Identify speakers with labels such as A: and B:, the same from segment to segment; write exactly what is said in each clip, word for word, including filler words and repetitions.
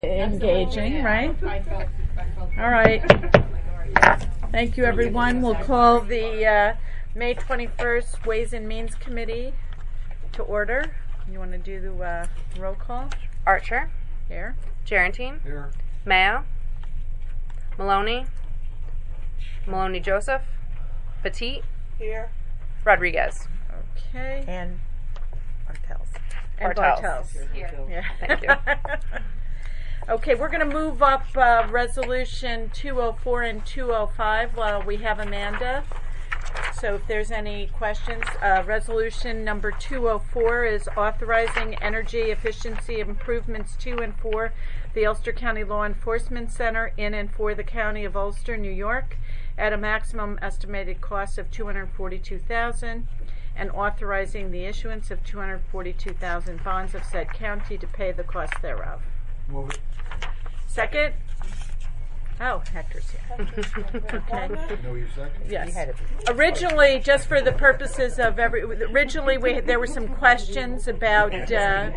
A: Engaging, right? All right. Thank you, everyone. We'll call the uh, May twenty-first Ways and Means Committee to order. You want to do the uh, roll call?
B: Archer.
A: Here.
C: Gerantine.
D: Here.
B: Mayo. Maloney. Maloney Joseph. Petit.
C: Here.
B: Rodriguez.
A: Okay.
C: And Bartels.
A: And
B: Bartels.
A: Bartels.
C: Here.
A: Yeah.
B: Thank you.
A: Okay, we're going to move up uh, Resolution two oh four and two oh five while we have Amanda. So if there's any questions, uh, Resolution number two oh four is authorizing energy efficiency improvements to and for the Ulster County Law Enforcement Center in and for the County of Ulster, New York, at a maximum estimated cost of two hundred forty-two thousand dollars, and authorizing the issuance of two hundred forty-two thousand bonds of said county to pay the cost thereof.
D: Move it.
A: Second? Oh, Hector's here. Okay.
D: No, you second?
A: Yes. Originally, just for the purposes of every, originally we there were some questions about. Uh,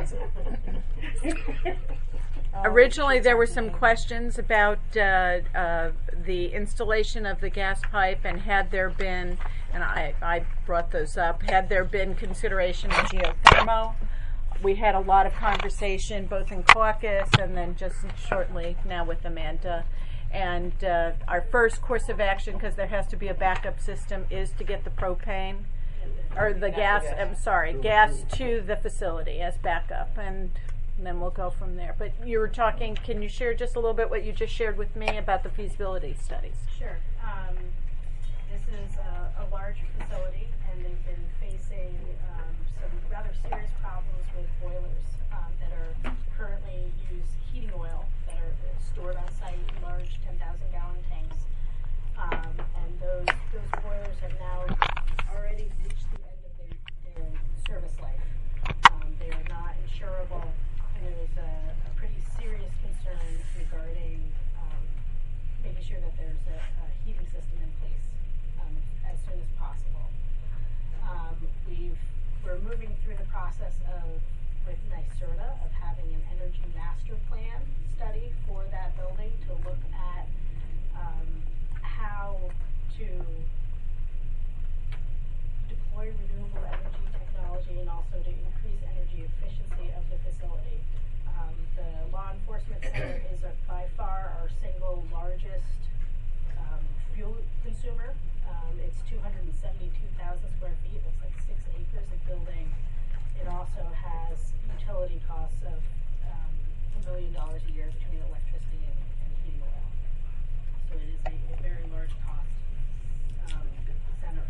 A: originally, there were some questions about uh, uh, the installation of the gas pipe, and had there been, and I, I brought those up, had there been consideration of geothermal. We had a lot of conversation both in caucus and then just shortly now with Amanda. And uh, our first course of action, because there has to be a backup system, is to get the propane, or the gas, I'm sorry, gas to the facility as backup. And then we'll go from there. But you were talking, can you share just a little bit what you just shared with me about the feasibility studies?
E: Sure. Um, this is a, a large facility, and they've been facing um, some rather serious problems with boilers um, that are currently use heating oil that are stored on site in large ten thousand gallon tanks. Um, and those those boilers have now already reached the end of their, their service life. Um, they are not insurable, and there's a, a pretty serious concern regarding um, making sure that there's a, a heating system in place um, as soon as possible. Um, we've we're moving through the process of with NYSERDA of having an energy master plan study for that building to look at um, how to deploy renewable energy technology and also to increase energy efficiency of the facility. Um, the law enforcement center is a, by far our single largest um, fuel consumer. Um, it's two hundred seventy-two thousand square feet. That's like six acres of building. It also has utility costs of um, a million dollars a year between electricity and, and heating oil. So it is a, a very large cost um, center.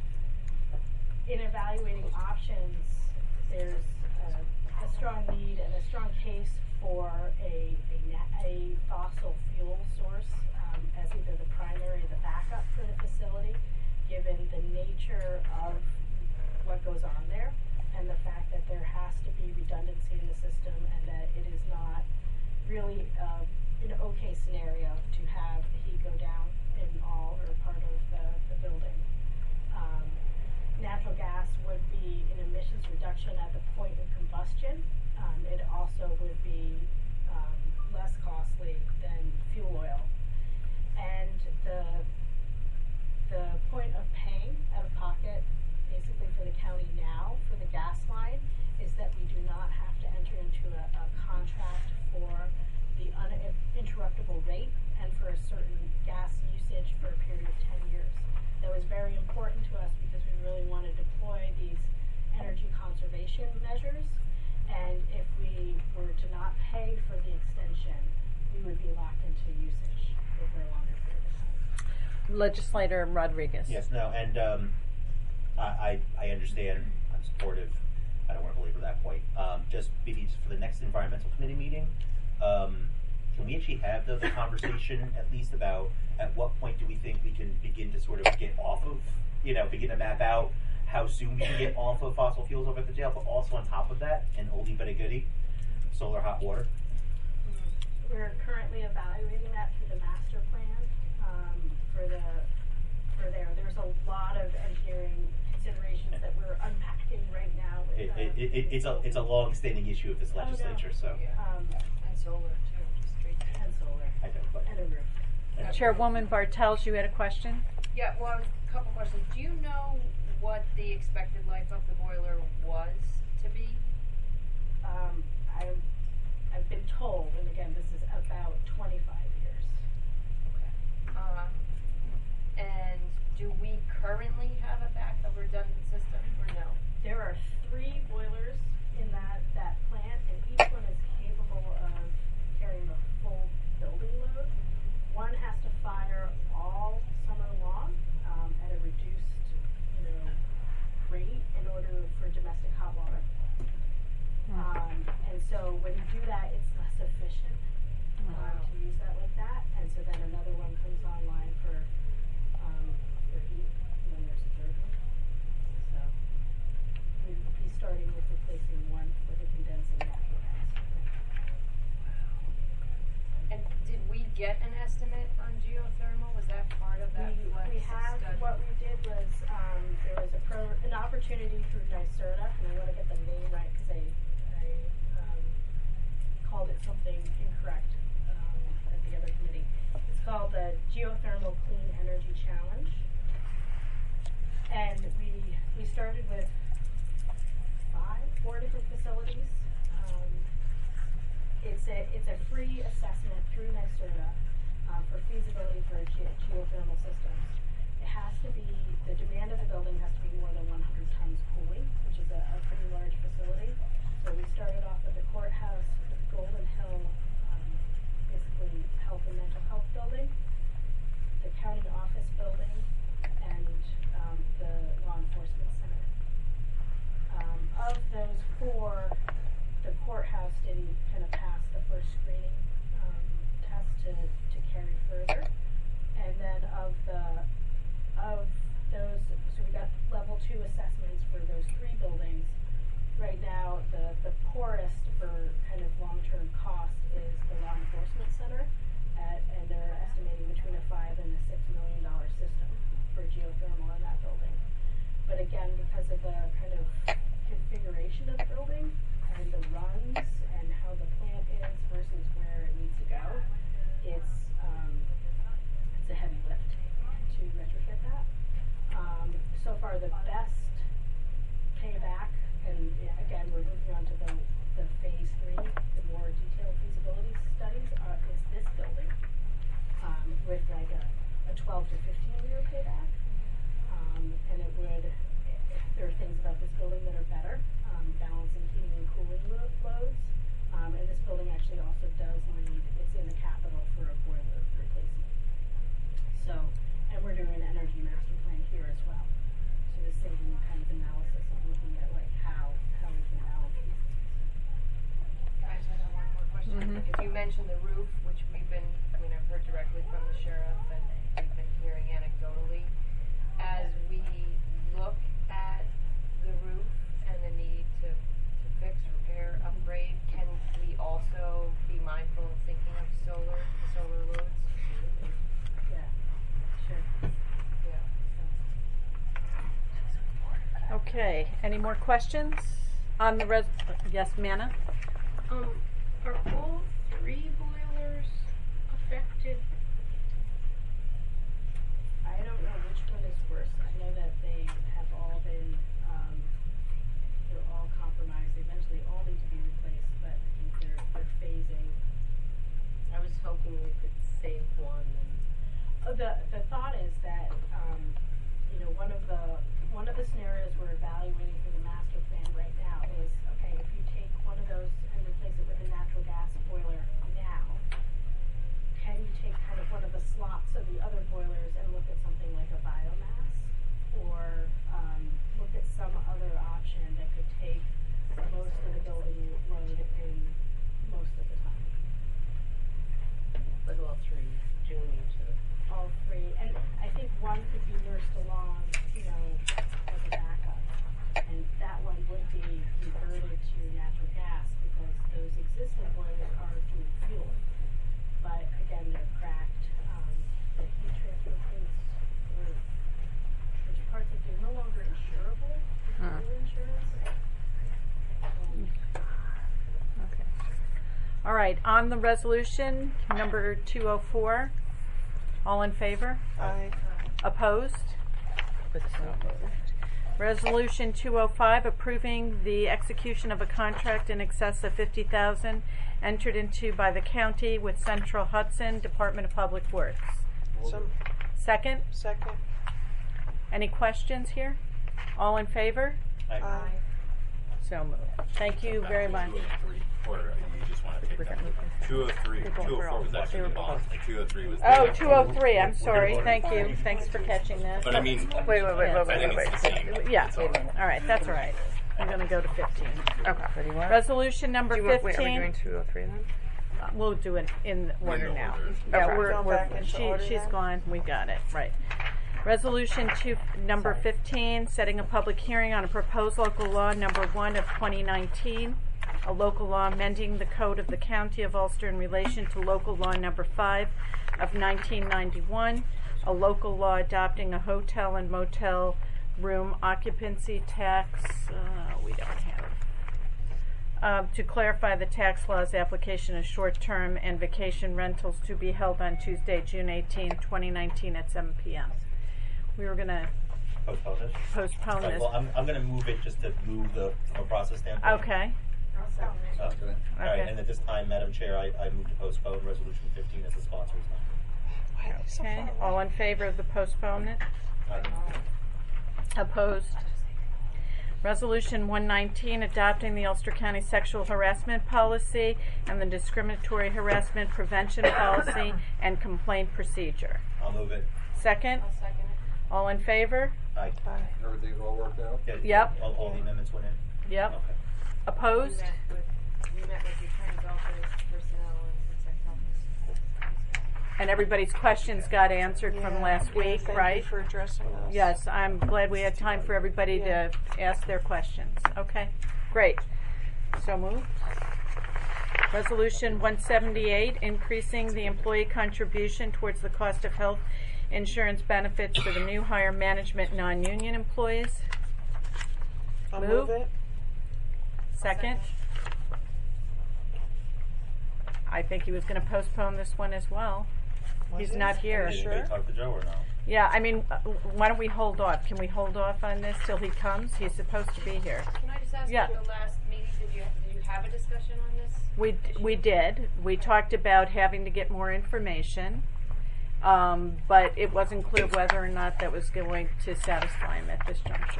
E: In evaluating options, there's a, a strong need and a strong case for a, a, a fossil fuel source um, as either the primary or the backup for the facility, given the nature of what goes on there, and the fact that there has to be redundancy in the system, and that it is not really uh, an okay scenario to have the heat go down in all or part of the, the building. Um, natural gas would be an emissions reduction at the point of combustion. Um, it also would be um, less costly than fuel oil. And the, the point of paying out of pocket basically for the county now for the gas line is that we do not have to enter into a, a contract for the uninterruptible rate and for a certain gas usage for a period of ten years. That was very important to us because we really want to deploy these energy conservation measures, and if we were to not pay for the extension, we would be locked into usage over a longer period of time.
A: Legislator Rodriguez.
F: Yes, no, and um, I, I, I understand, I'm supportive, I don't want to belabor that point. Um, just maybe for the next environmental committee meeting, um, can we actually have the, the conversation at least about at what point do we think we can begin to sort of get off of, you know, begin to map out how soon we can get off of fossil fuels over at the jail, but also on top of that, an oldie but a goodie, solar hot water?
E: We're currently evaluating that through the master plan um, for the for there. There's a lot of engineering considerations that we're unpacking right now. With
F: It, it, it, it's a it's a long-standing issue of this legislature.
E: Oh, no.
F: So
E: um,
C: And solar too.
A: Chairwoman Bartels, you had a question?
D: Yeah, well, a couple questions. Do you know what the expected life of the boiler was to be?
E: Um, I've, I've been told, and again, this is about twenty-five years.
D: Okay. Um, and do we currently have a back, a redundant system, or no?
E: There are three boilers in that, that plant, and each one is capable of carrying the full building load. One has to fire all summer long um, at a reduced, you know, rate in order for domestic hot water. Um, and so when you do that, it's less efficient um, to use that like that. And so then another one comes online for um, for heat, and then there's a third one. So we would be starting with replacing one with a condensing natural gas.
D: And did we get an estimate on geothermal? Was that part of that
E: We,
D: flex
E: we have,
D: study?
E: what we did was, um, there was a pro, an opportunity through NYSERDA, and I want to get the name right because I, I, um, called it something incorrect, um, at the other committee. It's called the Geothermal Clean Energy Challenge. And we, we started with five, four different facilities. Um, It's a, it's a free assessment through NYSERDA um, for feasibility for ge- geothermal systems. It has to be, the demand of the building has to be more than one hundred tons cooling, which is a, a pretty large facility. So we started off with the courthouse, the Golden Hill, um, basically health and mental health building, the county office building, and um, the law enforcement center. Um, of those four, the courthouse didn't kind of pass the first screening um, test to, to carry further. And then of the of those, so we got level two assessments for those three buildings. Right now, the, the poorest for kind of long-term cost is the law enforcement center, at, and they're estimating between a five and a six million dollar system for geothermal in that building. But again, because of the kind of configuration of the building and the runs and how the plant is versus where it needs to go, it's um, it's a heavy lift to retrofit that. Um, so far, the best payback, and yeah, again, we're moving on to the, the phase three, the more detailed feasibility studies, are, is this building um, with like a, a twelve to fifteen year payback. Um, and it would, there are things about this building that are better, um, balancing heating and cooling lo- loads. Um, and this building actually also does need, it's in the capital for a boiler replacement. So, and we're doing an energy master plan here as well. So the same kind of analysis of looking at like how, how we can balance these things.
D: Can I just have one more question?
A: Mhm.
D: If you mentioned the roof, which we've been, I mean, I've heard directly from the sheriff and we've been hearing anecdotally, as we look at the roof and the need to, to fix, repair, upgrade, can we also be mindful of thinking of solar, the solar loads?
E: Yeah, sure.
D: Yeah.
A: Okay, any more questions on the res, yes, Manna?
G: Um, are all three boilers affected?
E: I don't know which one is worse. I know that they have all been, um, they're all compromised. They eventually all need to be replaced, but I think they're, they're phasing.
C: I was hoping we could save one and
E: Oh, the, the thought is that, um, you know, one of the, one of the scenarios we're evaluating for the master plan right now is, okay, if you take one of those and replace it with a natural gas boiler now, can you take kind of one of the slots of the other boilers and look at something like a biomass? Or, um, look at some other option that could take most of the building load in most of the time?
C: but all three do need to.
E: All three, and I think one could be nursed along, you know, as a backup, and that one would be converted to natural gas because those existing boilers are dual fuel. But again, they're cracked. Um, the heat transfer plates were, which parts of they're no longer insurable.
A: Huh.
E: Fire insurance. Um,
A: Okay. All right, on the resolution, number two oh four. All in favor?
H: Aye.
A: Opposed? Resolution two oh five, approving the execution of a contract in excess of fifty thousand dollars entered into by the county with Central Hudson Department of Public Works.
H: So,
A: Second?
H: second.
A: Any questions here? All in favor?
H: Aye.
A: So moved. Thank you very much.
I: two oh three, or you just want to take that? two oh three, two oh four was actually the bond, and two oh three was the...
A: Oh, two oh three, I'm sorry. Thank you. Thanks for catching that.
I: But I mean,
B: Wait, wait, wait,
A: Yeah.
B: wait,
I: I think
B: wait,
I: it's
B: wait.
I: the same.
A: Yeah,
I: It's all right.
A: all right, that's all right. I'm going to go to fifteen.
B: Okay.
A: Resolution number
B: Do you want, wait, are we
A: fifteen.
B: doing two oh three then?
A: Uh, We'll do it in order
I: the
A: now.
I: order.
A: Yeah,
B: Okay.
A: we're,
H: Go
A: we're,
H: back into
A: she,
H: order
A: she's
H: then?
A: gone. We got it, right. Resolution two, number fifteen, setting a public hearing on a proposed local law number one of twenty nineteen, a local law amending the code of the County of Ulster in relation to local law number five of nineteen ninety-one, a local law adopting a hotel and motel room occupancy tax. Uh, we don't have. Uh, to clarify the tax law's application of short-term and vacation rentals to be held on Tuesday, June eighteenth, twenty nineteen at seven p.m. We were going to
F: Postpone this?
A: postpone
F: Right,
A: this.
F: well, I'm, I'm going to move it just to move the, from a process standpoint.
A: Okay.
D: I'll second it.
F: Oh, good. All right,
A: Okay.
F: and at this time, Madam Chair, I, I move to postpone Resolution fifteen as the sponsor is not.
H: Why are they so
A: Okay.
H: far away?
A: All in favor of the postponement? Opposed? Resolution one nineteen, adopting the Ulster County Sexual Harassment Policy and the Discriminatory Harassment Prevention Policy and Complaint Procedure.
F: I'll move it.
A: Second?
D: I'll second it.
A: All in favor?
F: Aye.
H: Aye.
J: Everything's all worked out?
F: Yeah,
A: Yep.
F: All, all the amendments went in?
A: Yep.
F: Okay.
A: Opposed?
D: We met with, we met with the attorney's office, personnel, and the sex office.
A: And everybody's questions got answered from
H: Yeah.
A: last
H: Yeah,
A: week,
H: thank
A: right?
H: you for addressing those.
A: Yes, I'm glad we had time for everybody
H: Yeah.
A: to ask their questions. Okay, great. So moved. Resolution one seventy-eight, increasing the employee contribution towards the cost of health insurance benefits for the new hire management non-union employees.
H: I'll
A: Move.
H: move it.
A: Second. I think he was going to postpone this one as well.
H: Was
A: He's
H: it?
A: not here.
F: Did
H: Sure.
F: anybody talk to Joe or no?
A: Yeah, I mean, uh, why don't we hold off? Can we hold off on this till he comes? He's supposed to be here.
D: Can I just ask,
A: Yeah.
D: at the last meeting, did you, did you have a discussion on this?
A: We d- we did. We talked about having to get more information, um, but it wasn't clear whether or not that was going to satisfy him at this juncture.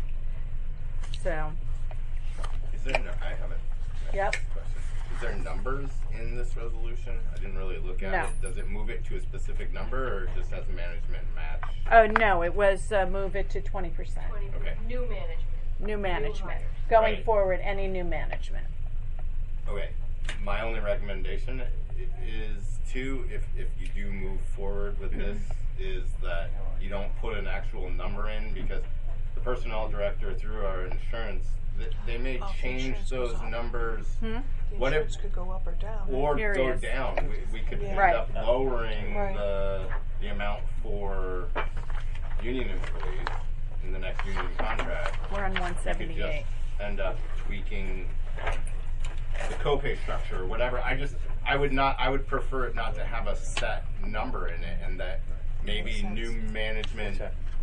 A: So,
I: Is there, no, I have a
A: Yep.
I: question. Is there numbers in this resolution? I didn't really look at
A: No.
I: it. Does it move it to a specific number, or just has management match?
A: oh no, it was uh, move it to twenty percent.
D: Twenty,
I: Okay.
D: new management.
A: New management.
D: hires.
A: Going
I: Right.
A: forward, any new management.
I: Okay, my only recommendation i- is to, if, if you do move forward with this, is that you don't put an actual number in, because the personnel director through our insurance, th- they may
H: Oh,
I: change
H: insurance goes
I: those
H: up.
I: numbers,
A: Hmm?
H: The
I: What if-
H: insurance could go up or down.
I: or
A: Here he
I: go
A: is.
I: down. We, we could
H: Yeah.
I: end
A: Right.
I: up lowering
H: Right.
I: the, the amount for union employees in the next union contract.
A: We're on one
I: We could just
A: seventy-eight.
I: end up tweaking the copay structure or whatever. I just, I would not, I would prefer it not to have a set number in it, and that maybe new management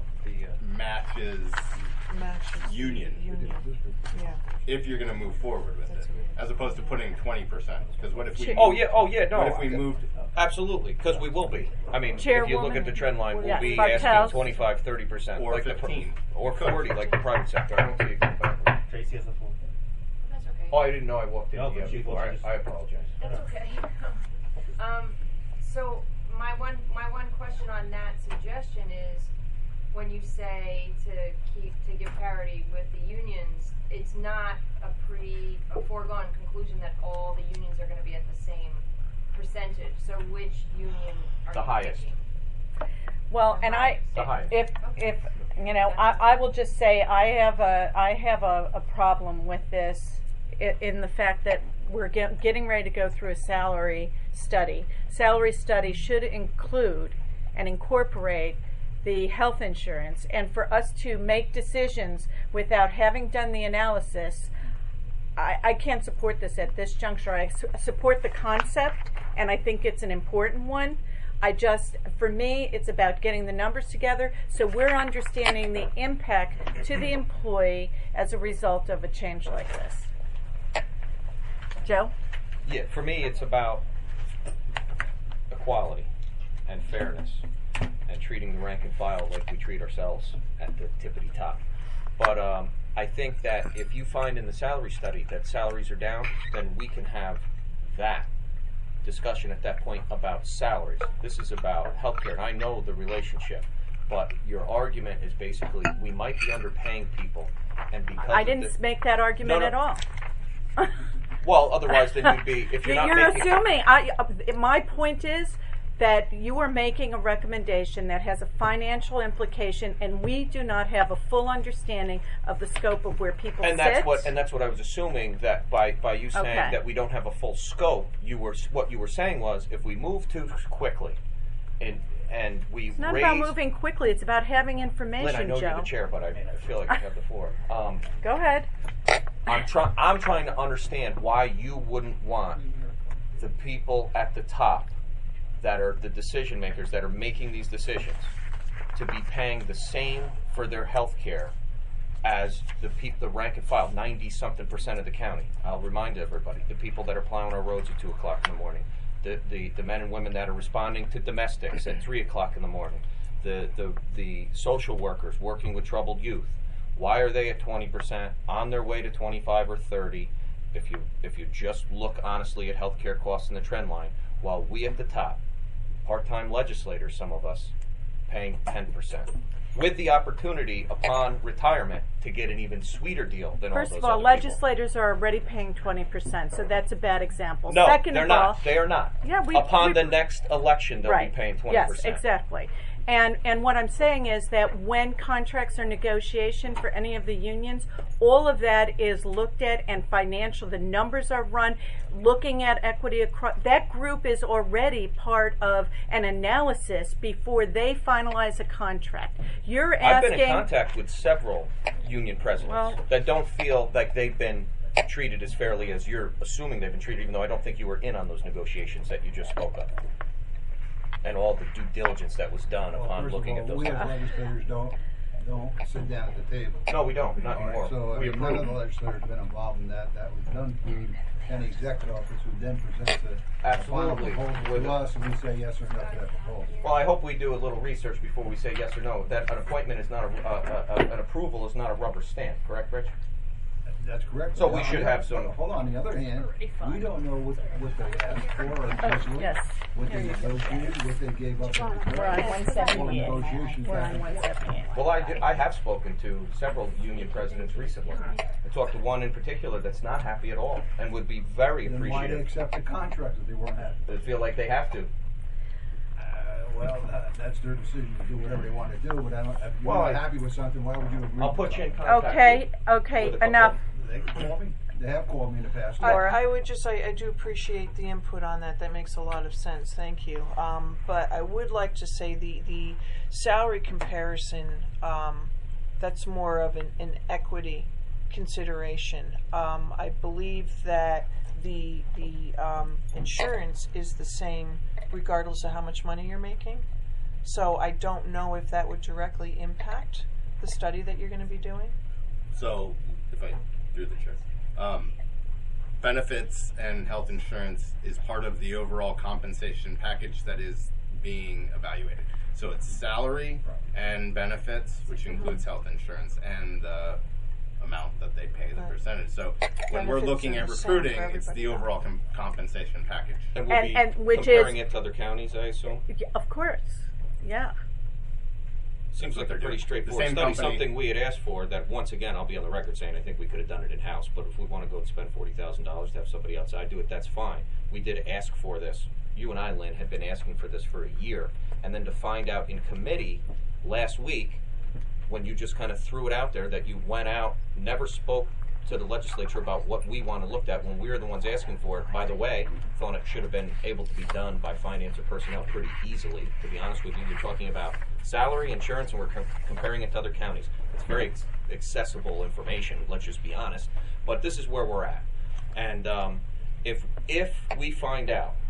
I: matches
H: Matches.
I: union,
H: Union. Yeah.
I: if you're going to move forward with it, as opposed to putting twenty percent. Because what if we?
K: Oh yeah, oh yeah, no.
I: What if we moved?
K: Absolutely, because we will be. I mean, if you look at the trend line, we'll
A: Yes,
K: be
A: Bartels.
K: asking twenty-five, thirty percent.
I: Or
K: like the pri-
I: fifteen.
K: or forty, like the private sector. I don't see it going back.
F: Tracy has the floor.
D: That's okay.
K: Oh, I didn't know I walked in
F: No,
K: here
F: she-
K: before. I,
F: she just-
K: I apologize.
D: That's okay. Um, so my one my one question on that suggestion is, when you say to keep to give parity with the unions, it's not a pre a foregone conclusion that all the unions are going to be at the same percentage. So which union are
K: The
D: you
K: highest.
D: picking?
A: Well, and I,
K: The highest.
A: if, if, you know, I, I will just say, I have a, I have a, a problem with this i- in the fact that we're get, getting ready to go through a salary study. Salary study should include and incorporate the health insurance, and for us to make decisions without having done the analysis, I, I can't support this at this juncture. I su- support the concept, and I think it's an important one. I just, for me, it's about getting the numbers together so we're understanding the impact to the employee as a result of a change like this. Joe?
K: Yeah, for me, it's about equality and fairness and treating the rank and file like we treat ourselves at the tippity top. But um, I think that if you find in the salary study that salaries are down, then we can have that discussion at that point about salaries. This is about healthcare, and I know the relationship, but your argument is basically we might be underpaying people, and because
A: I
K: of
A: didn't
K: the,
A: make that argument
K: No, no.
A: at all.
K: well, otherwise then you'd be if you're not
A: You're
K: making
A: assuming. I, uh, my point is that you are making a recommendation that has a financial implication, and we do not have a full understanding of the scope of where people
K: and
A: sit.
K: that's what and that's what I was assuming that by by you saying
A: Okay.
K: that we don't have a full scope, you were what you were saying was if we move too quickly, and and we
A: It's not
K: raise.
A: about moving quickly. It's about having information,
K: Lynn, I know
A: Joe.
K: you're the chair, but I, I feel like I have the floor. Um,
A: Go ahead.
K: I'm trying. I'm trying to understand why you wouldn't want the people at the top, that are the decision makers, that are making these decisions, to be paying the same for their health care as the people, the rank and file, ninety something percent of the county. I'll remind everybody, the people that are plowing our roads at two o'clock in the morning, the the, the men and women that are responding to domestics at three o'clock in the morning, the the the social workers working with troubled youth. Why are they at twenty percent on their way to twenty-five or thirty? If you if you just look honestly at healthcare costs in the trend line, while we at the top, part-time legislators, some of us, paying ten percent, with the opportunity upon retirement to get an even sweeter deal than
A: First
K: all
A: of
K: those
A: all,
K: other
A: legislators are already paying twenty percent, so that's a bad example.
K: people. No,
A: Second
K: they're
A: of all,
K: not. They are not.
A: Yeah, we-
K: upon
A: we-
K: the next election, they'll
A: right.
K: be paying twenty
A: Yes,
K: percent.
A: exactly. And and what I'm saying is that when contracts are negotiation for any of the unions, all of that is looked at and financial. The numbers are run, looking at equity across. That group is already part of an analysis before they finalize a contract. You're
K: I've
A: asking.
K: been in contact with several union presidents
A: Well-
K: that don't feel like they've been treated as fairly as you're assuming they've been treated, even though I don't think you were in on those negotiations that you just spoke of, and all the due diligence that was done
J: Well,
K: upon
J: first of
K: looking
J: all,
K: at those.
J: we as legislators don't, don't sit down at the table.
K: No, we don't. Not
J: All right,
K: anymore.
J: so I
K: we
J: mean, none of
K: approve.
J: the legislators have been involved in that. That was done through county executive office, who then presents a
K: Absolutely.
J: final proposal
K: With
J: to
K: it.
J: us, and we say yes or no to that proposal.
K: Well, I hope we do a little research before we say yes or no. That an appointment is not a, uh, uh, an approval is not a rubber stamp, correct, Rich?
J: That's correct.
K: So
J: But
K: we
J: on
K: should
J: the-
K: have some-
J: Hold on, on the other hand, we don't know what, what they asked for, or just
A: yes.
J: what they negotiated, what they gave up. at the
A: We're on
J: time,
A: one
J: what
A: seventy-eight.
J: negotiations
A: We're on
J: happened.
A: one seventy-eight.
K: Well, I, did, I have spoken to several union presidents recently. I talked to one in particular that's not happy at all and would be very
J: Then why they
K: appreciative.
J: accept the contract if they weren't happy?
K: They feel like they have to.
J: Uh, well, uh, that's their decision to do whatever they want to do, but I don't, if you're
K: Well,
J: not
K: I-
J: happy with something, why would you agree?
K: I'll
J: with
K: put you in
J: something?
K: contact.
A: Okay,
K: with-
A: okay,
K: with a couple
A: enough.
J: They can call me. They have called me in the past.
H: I,
A: Laura?
H: I would just, I, I do appreciate the input on that. That makes a lot of sense. Thank you. Um, but I would like to say the, the salary comparison, um, that's more of an, an equity consideration. Um, I believe that the, the um, insurance is the same regardless of how much money you're making. So I don't know if that would directly impact the study that you're going to be doing.
I: So, if I through the chair, um, benefits and health insurance is part of the overall compensation package that is being evaluated. So it's salary and benefits, which includes health insurance, and the amount that they pay, the
H: Right.
I: percentage. So when we're
H: Benefits
I: looking
H: are
I: at
H: the same for
I: recruiting, it's
H: everybody.
I: the overall com- compensation package.
K: And we'll
A: And-
K: be
A: and which
K: comparing
A: is-
K: it to other counties, I assume.
A: Yeah, of course. Yeah.
K: Seems
I: what
K: like a
I: they're
K: pretty
I: doing.
K: straightforward
I: The same
K: study,
I: company-
K: something we had asked for that, once again, I'll be on the record saying I think we could have done it in-house, but if we want to go and spend forty thousand dollars to have somebody outside do it, that's fine. We did ask for this. You and I, Lynn, had been asking for this for a year, and then to find out in committee last week, when you just kind of threw it out there, that you went out, never spoke to the legislature about what we want to look at when we were the ones asking for it. By the way, thought it should have been able to be done by finance or personnel pretty easily. To be honest with you, you're talking about salary, insurance, and we're com- comparing it to other counties. It's very ex- accessible information, let's just be honest. But this is where we're at. And um, if if we find out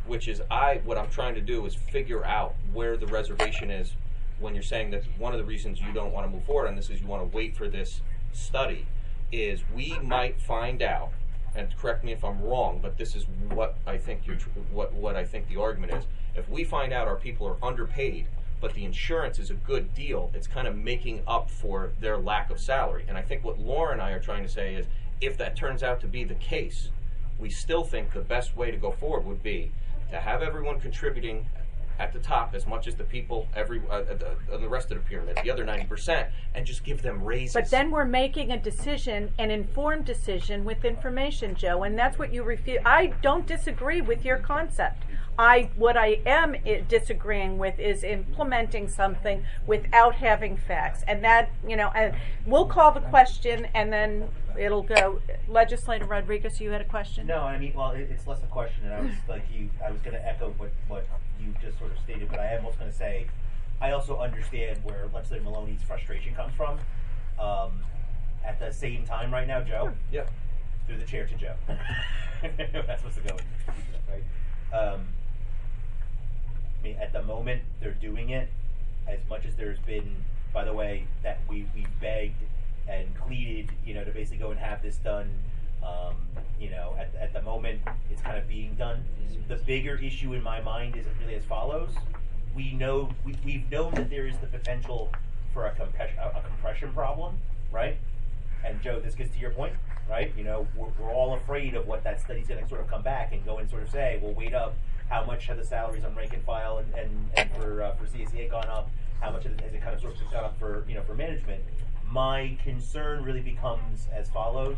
K: which is I what I'm trying to do is figure out where the reservation is when you're saying that one of the reasons you don't want to move forward on this is you want to wait for this study, is we might find out, and correct me if I'm wrong, but this is what I think you're tr- what what I think the argument is. If we find out our people are underpaid, but the insurance is a good deal, it's kind of making up for their lack of salary. And I think what Laura and I are trying to say is, if that turns out to be the case, we still think the best way to go forward would be to have everyone contributing at the top as much as the people every uh, the, uh, the rest of the pyramid, the other ninety percent, and just give them raises.
A: But then we're making a decision, an informed decision with information, Joe, and that's what you refuse. I don't disagree with your concept. I what I am I- disagreeing with is implementing something without having facts, and that you know, and we'll call the question, and then it'll go. Legislator Rodriguez, you had a question?
F: No, I mean, well, it, it's less a question, and I was like you. I was going to echo what what you just sort of stated, but I am also going to say, I also understand where Legislator Maloney's frustration comes from. Um, at the same time, right now, Joe.
K: Yeah.
F: Through the chair to Joe. That's supposed to go, right? Um, I mean, at the moment, they're doing it. As much as there's been, by the way, that we we begged and pleaded, you know, to basically go and have this done. Um, you know, at at the moment, it's kind of being done. The bigger issue in my mind is really as follows: we know we we've known that there is the potential for a compression a, a compression problem, right? And Joe, this gets to your point, right? You know, we're, we're all afraid of what that study's going to sort of come back and go and sort of say, well, wait up. How much have the salaries on rank and file and, and, and for uh, for C S E A gone up? How much has it, has it kind of sort of gone up for you know for management? My concern really becomes as follows: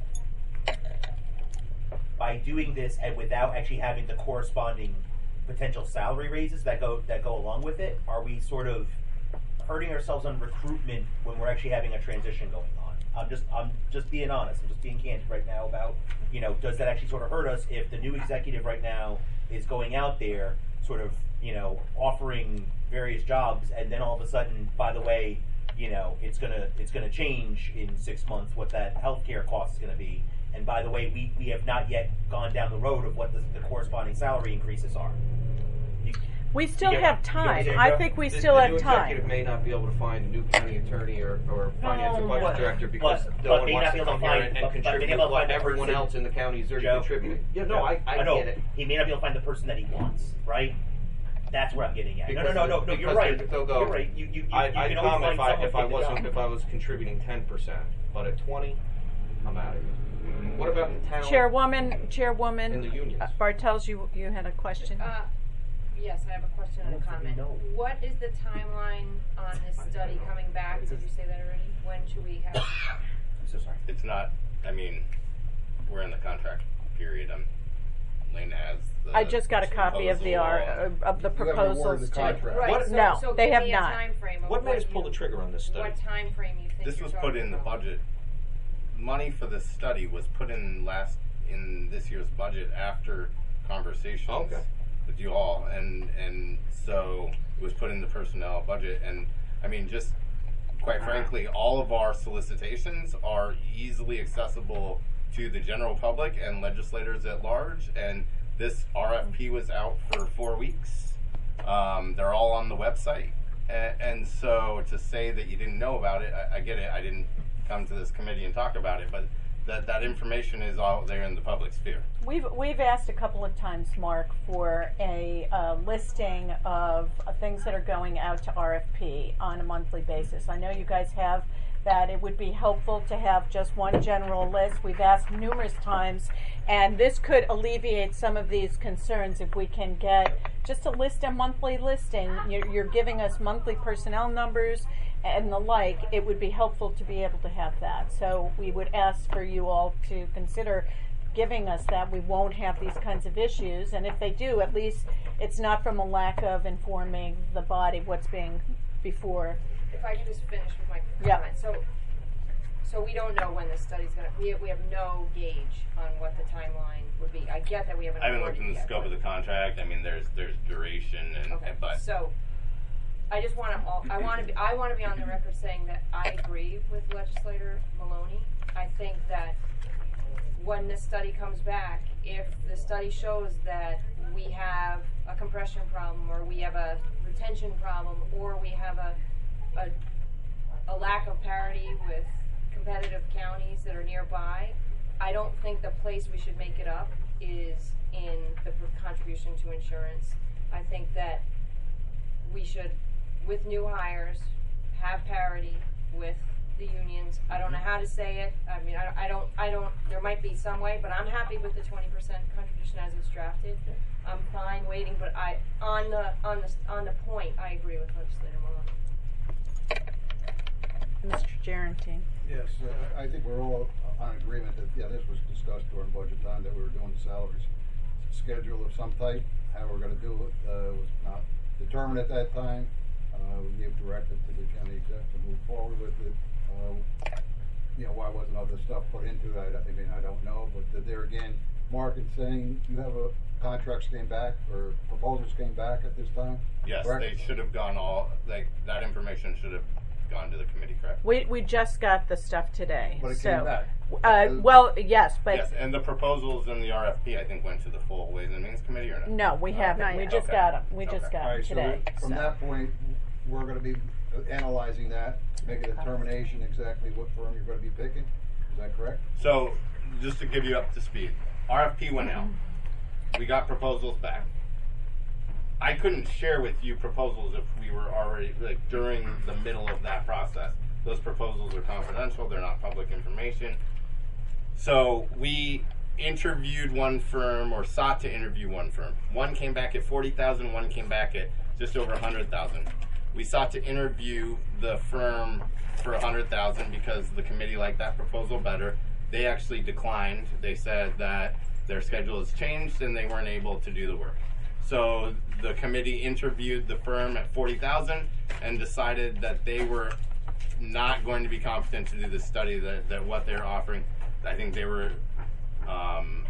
F: by doing this and without actually having the corresponding potential salary raises that go that go along with it, are we sort of hurting ourselves on recruitment when we're actually having a transition going on? I'm just I'm just being honest. I'm just being candid right now about you know does that actually sort of hurt us if the new executive right now is going out there, sort of, you know, offering various jobs, and then all of a sudden, by the way, you know, it's gonna it's gonna change in six months what that healthcare cost is gonna be, and by the way, we, we have not yet gone down the road of what the, the corresponding salary increases are. You,
A: We still
F: you get-
A: have
F: you get
A: time.
F: what I'm saying,
A: I
F: Joe?
A: think we
K: The-
A: still
K: the
A: have
K: new executive
A: time.
K: may not be able to find a new county attorney or, or financial
A: No,
K: budget
F: but-
K: director because
F: but-
K: no
F: but
K: one
F: may
K: wants
F: not
K: to
F: be able
K: come
F: to
K: here
F: find-
K: and,
F: but-
K: and
F: but may not
K: contribute
F: be able to
K: what
F: find the
K: everyone
F: person-
K: else in the county is there
F: Joe?
K: to contribute. Yeah, no,
F: Joe,
K: I, I,
F: know,
K: get it.
F: He may not be able to find the person that he wants, right? That's where I'm getting at. No, no,
K: Because
F: no, no, no.
K: because
F: You're right.
K: they'll- they'll go,
F: You're right. You, you, you,
K: I,
F: you
K: I'd
F: can always
K: come
F: find
K: if I
F: someone
K: if
F: to
K: I
F: take the
K: wasn't
F: job.
K: if I was contributing ten percent, but at twenty, I'm out of here. What about the town?
A: Chairwoman, Chairwoman
K: In the unions.
A: uh, Bartels, you you had a question.
D: Uh, yes, I have a question and a comment. What is the timeline on this study coming back? Did you say that already? When should we have?
F: I'm so sorry.
I: It's not, I mean, we're in the contract period. I'm, Lane has the.
A: I just got a copy of the R uh, of the
J: You haven't awarded
A: proposals
J: the
A: to.
J: contract.
D: Right,
K: What-
D: so,
A: no,
D: so
A: they
D: give
A: have
D: me
A: not.
D: a time frame of
K: What made us
D: you-
K: pull the trigger on this study?
D: What time frame you think
I: This
D: you're
I: was put
D: talking
I: in the
D: about?
I: budget. Money for this study was put in last, in this year's budget after conversations
K: Okay.
I: with you all. And, and so it was put in the personnel budget. And I mean, just quite frankly, all of our solicitations are easily accessible to the general public and legislators at large. And this R F P was out for four weeks. Um, they're all on the website. And, and so to say that you didn't know about it, I, I get it. I didn't come to this committee and talk about it, but that, that information is all there in the public sphere.
A: We've we've asked a couple of times, Mark, for a uh, listing of uh, things that are going out to R F P on a monthly basis. I know you guys have that. It would be helpful to have just one general list. We've asked numerous times, and this could alleviate some of these concerns if we can get just a list, a monthly listing. You're, you're giving us monthly personnel numbers and the like. It would be helpful to be able to have that. So we would ask for you all to consider giving us that. We won't have these kinds of issues, and if they do, at least it's not from a lack of informing the body what's being before.
D: If I could just finish with my
A: Yeah.
D: comment. So, so we don't know when this study's gonna. We we have no gauge on what the timeline would be. I get that we haven't.
I: I haven't looked
D: awarded
I: in the
D: yet,
I: scope
D: but-
I: of the contract. I mean, there's there's duration and,
D: Okay.
I: but
D: So, I just want to. I want to be. I want to be on the record saying that I agree with Legislator Maloney. I think that when this study comes back, if the study shows that we have a compression problem, or we have a retention problem, or we have a, a, a lack of parity with competitive counties that are nearby, I don't think the place we should make it up is in the contribution to insurance. I think that we should, with new hires, have parity with the unions. I don't know how to say it. I mean, I, I don't, I don't, there might be some way, but I'm happy with the twenty percent contribution as it's drafted. I'm fine waiting, but I, on the, on the, on the point, I agree with Legislator Maloney.
A: Mister Gerentine.
J: Yes, uh, I think we're all on agreement that, yeah, this was discussed during budget time, that we were doing the salaries schedule of some type. How we're gonna do it, uh, was not determined at that time. Uh, we gave directive to the county exec to move forward with it. Uh, you know, why wasn't other stuff put into it? I, I mean, I don't know, but there again, Mark is saying you have a, contracts came back, or proposals came back at this time?
I: Yes,
J: correct?
I: they should have gone all, like, that information should have gone to the committee, correct?
A: We we just got the stuff today.
J: But it
A: so,
J: came back.
A: Uh, well, yes, but
I: Yes, and the proposals in the R F P, I think, went to the full Ways and Means Committee, or no?
A: no, we haven't.
B: not
A: We
B: yet.
A: just
I: Okay.
A: got them. We just
I: Okay.
A: got
J: All
A: them
J: right, so
A: today.
J: we- from
A: so.
J: that point, we're gonna be analyzing that, make a determination exactly what firm you're gonna be picking. Is that correct?
I: So, just to give you up to speed, R F P went out. We got proposals back. I couldn't share with you proposals if we were already, like, during the middle of that process. Those proposals are confidential, they're not public information. So, we interviewed one firm, or sought to interview one firm. One came back at forty thousand, one came back at just over one hundred thousand. We sought to interview the firm for one hundred thousand because the committee liked that proposal better. They actually declined. They said that their schedule has changed and they weren't able to do the work. So the committee interviewed the firm at forty thousand and decided that they were not going to be competent to do the study, that, that what they're offering. I think they were, um,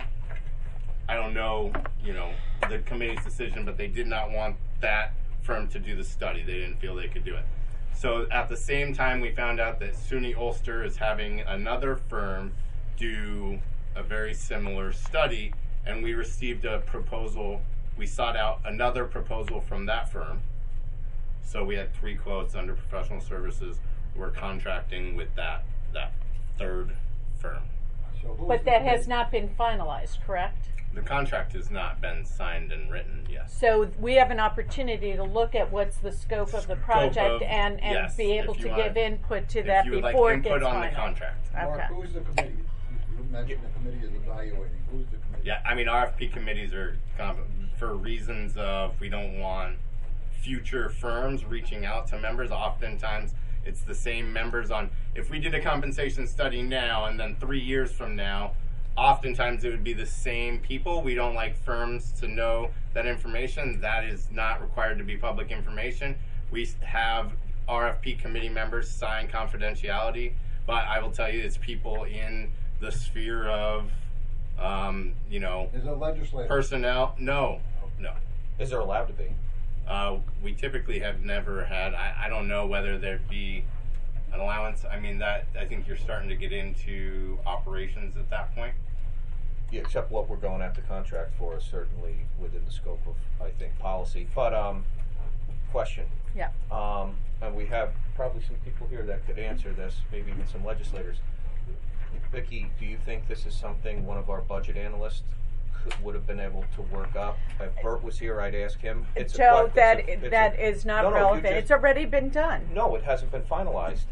I: I don't know, you know, the committee's decision, but they did not want that firm to do the study. They didn't feel they could do it. So at the same time, we found out that SUNY Ulster is having another firm do a very similar study, and we received a proposal. We sought out another proposal from that firm. So we had three quotes under professional services. We're contracting with that that third firm.
J: So who's
A: But
J: the
A: that has
J: committee?
A: not been finalized, correct?
I: The contract has not been signed and written yet.
A: So we have an opportunity to look at what's the scope of the
I: Scope
A: project
I: of-
A: and, and
I: yes,
A: be able
I: if
A: to
I: you
A: give
I: want-
A: input to
I: if
A: that
I: you would
A: before
I: like
A: it
I: input
A: gets
I: on the
A: final.
I: contract.
J: Mark,
A: Okay.
J: who's the committee? You mentioned the committee is evaluating. Who's the committee?
I: Yeah, I mean, R F P committees are kind of, for reasons of we don't want future firms reaching out to members. Oftentimes, it's the same members on. If we did a compensation study now and then three years from now, oftentimes it would be the same people. We don't like firms to know that information. That is not required to be public information. We have R F P committee members sign confidentiality, but I will tell you, it's people in the sphere of, um, you know,
J: Is it legislative?
I: personnel. No, no.
K: Is there allowed to be?
I: Uh, we typically have never had. I, I don't know whether there'd be an allowance. I mean, that I think you're starting to get into operations at that point.
K: Yeah, except what we're going after contract for is certainly within the scope of, I think, policy. But, um, question.
A: Yeah.
K: Um, and we have probably some people here that could answer this, maybe even some legislators. Vicki, do you think this is something one of our budget analysts could, would have been able to work up? If Bert was here, I'd ask him. It's a
A: Joe,
K: que-
A: that
K: it's a- it's
A: that
K: a-
A: is not
K: No, no, you
A: relevant.
K: just-
A: It's already been done.
K: No, it hasn't been finalized.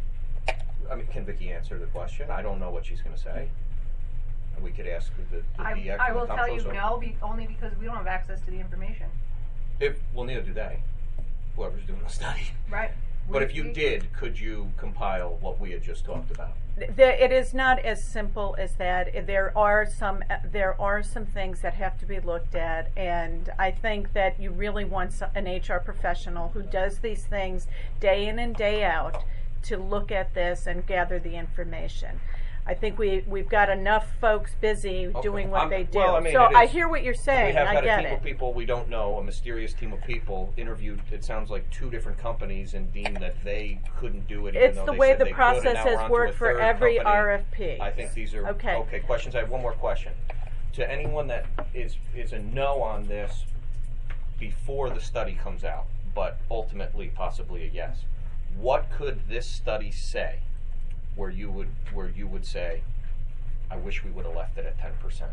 K: I mean, can Vicki answer the question? I don't know what she's going to say. We could ask the, the
B: I,
K: D X
B: I
K: and
B: will
K: the
B: tell you
K: comptroller.
B: no, be, only because we don't have access to the information.
K: If well, neither do they. Whoever's doing the study.
B: Right.
K: But
B: We-
K: if you
B: we-
K: did, could you compile what we had just talked about?
A: The, it is not as simple as that. There are some there are some things that have to be looked at, and I think that you really want some, an H R professional who does these things day in and day out to look at this and gather the information. I think we we've got enough folks busy
K: Okay.
A: doing what
K: I'm-
A: they do.
K: well, I mean,
A: so
K: it
A: I
K: is-
A: hear what you're
K: We
A: saying.
K: have
A: I
K: had
A: get
K: a team
A: it.
K: of people we don't know, a mysterious team of people, interviewed, it sounds like, two different companies and deemed that they couldn't do it. Even
A: It's
K: though
A: the
K: they
A: way
K: said
A: the
K: they could,
A: process
K: and now we're
A: has
K: onto
A: worked
K: a
A: for
K: third
A: every
K: company.
A: R F P.
K: I think these are
A: Okay.
K: okay questions. I have one more question. To anyone that is is a no on this before the study comes out, but ultimately possibly a yes, what could this study say where you would where you would say, I wish we would have left it at ten percent?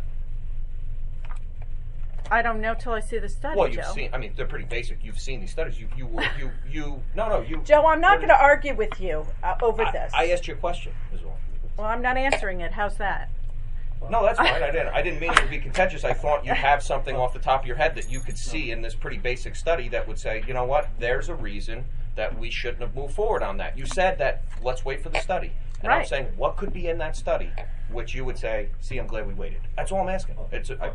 A: I don't know till I see the study,
K: Well, you've
A: Joe.
K: seen. I mean, they're pretty basic. You've seen these studies. You, you, were, you, you. No, no, you.
A: Joe, I'm not
K: what
A: going to
K: is-
A: argue with you uh, over
K: I,
A: this.
K: I asked you a question, as well.
A: well, I'm not answering it. How's that?
K: No, that's fine. I didn't. I didn't mean it to be contentious. I thought you'd have something off the top of your head that you could see in this pretty basic study that would say, you know what? There's a reason that we shouldn't have moved forward on that. You said that. Let's wait for the study. And I'm
A: Right.
K: saying, what could be in that study, which you would say, see, I'm glad we waited. That's all I'm asking. It's. I,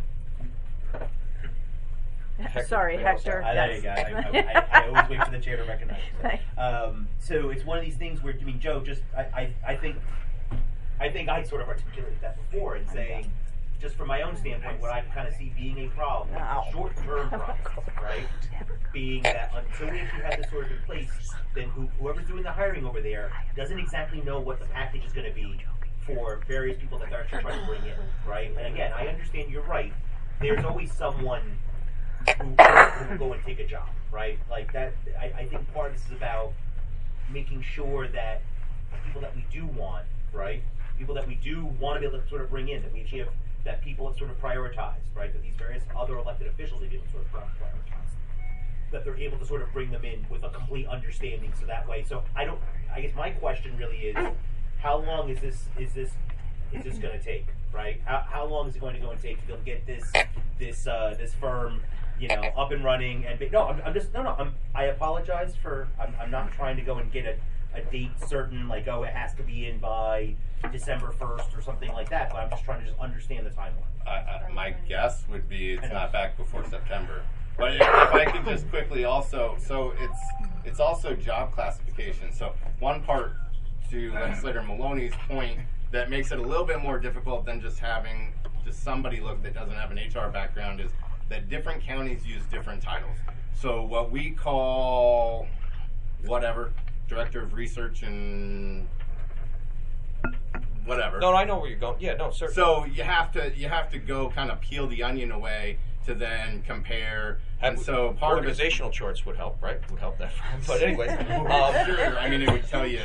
K: Hector,
A: Sorry,
K: yeah,
A: Hector.
F: I, there you go. I, I, I, I always wait for the chair to recognize me.
A: Thank-
F: Um, so it's one of these things where, I mean, Joe, just I, I, I think, I think I sort of articulated that before in saying, just from my own standpoint, what I kind of see being a problem,
A: No.
F: short-term problem, right? Being that until we actually have this sort of in place, then who, whoever's doing the hiring over there doesn't exactly know what the package is going to be for various people that they're actually trying to bring in, right? And again, I understand you're right. There's always someone who, who will go and take a job, right? Like that. I, I think part of this is about making sure that people that we do want, right? People that we do want to be able to sort of bring in, that we actually have, that people have sort of prioritized, right? That these various other elected officials have even sort of prioritized. That they're able to sort of bring them in with a complete understanding, so that way. So I don't. I guess my question really is, how long is this? Is this? Is this going to take? Right? How, how long is it going to go and take to be able to get this this uh, this firm, you know, up and running? And be, no, I'm, I'm just no, no. I'm, I apologize for. I'm, I'm not trying to go and get a, a date certain, like oh, it has to be in by December first or something like that. But I'm just trying to just understand the timeline.
I: I, I, my guess would be it's not back before September. But if, if I could just quickly also, so it's it's also job classification. So one part to Legislator Maloney's point that makes it a little bit more difficult than just having just somebody look that doesn't have an H R background is that different counties use different titles. So what we call whatever, Director of Research and whatever.
K: no, I know where you're going. Yeah, no, certainly.
I: So you have to you have to go kind of peel the onion away to then compare. And so part of it,
K: organizational charts would help, right? Would help that. But anyways, um,
I: sure. I mean, it would tell you.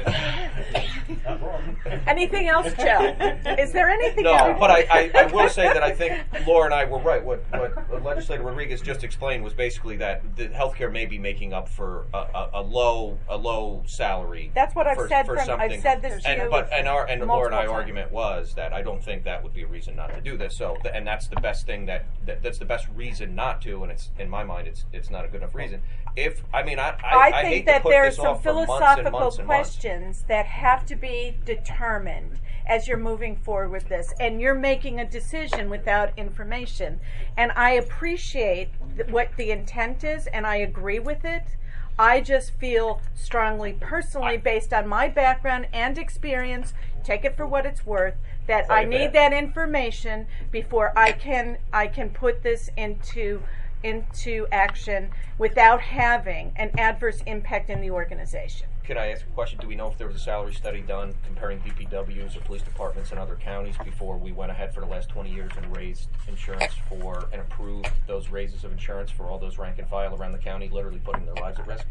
F: Not wrong.
A: Anything else, Joe? Is there anything
K: no,
A: else?
K: but I, I, I will say that I think Laura and I were right. What, what Legislator Rodriguez just explained was basically that the healthcare may be making up for a, a, a low a low salary.
A: That's what I've
K: for,
A: said
K: for
A: from- I've
K: something.
A: said this to
K: and,
A: you
K: But and our and Laura and I
A: multiple
K: argument was that I don't think that would be a reason not to do this. So th- and that's the best thing that, that that's the best reason not to. And it's in my mind, it's it's not a good enough reason. If I mean, I I,
A: I
K: I
A: think
K: hate
A: that
K: to put
A: there are
K: this
A: some
K: off for months and
A: philosophical
K: months and months.
A: questions that have to be determined as you're moving forward with this, and you're making a decision without information. And I appreciate th- what the intent is, and I agree with it. I just feel strongly, personally,
K: I-
A: based on my background and experience, take it for what it's worth, that
K: Play
A: I
K: it
A: need
K: back.
A: that information before I can I can put this into into action without having an adverse impact in the organization.
K: Could I ask a question? Do we know if there was a salary study done comparing D P Ws or police departments in other counties before we went ahead for the last twenty years and raised insurance for and approved those raises of insurance for all those rank and file around the county, literally putting their lives at risk?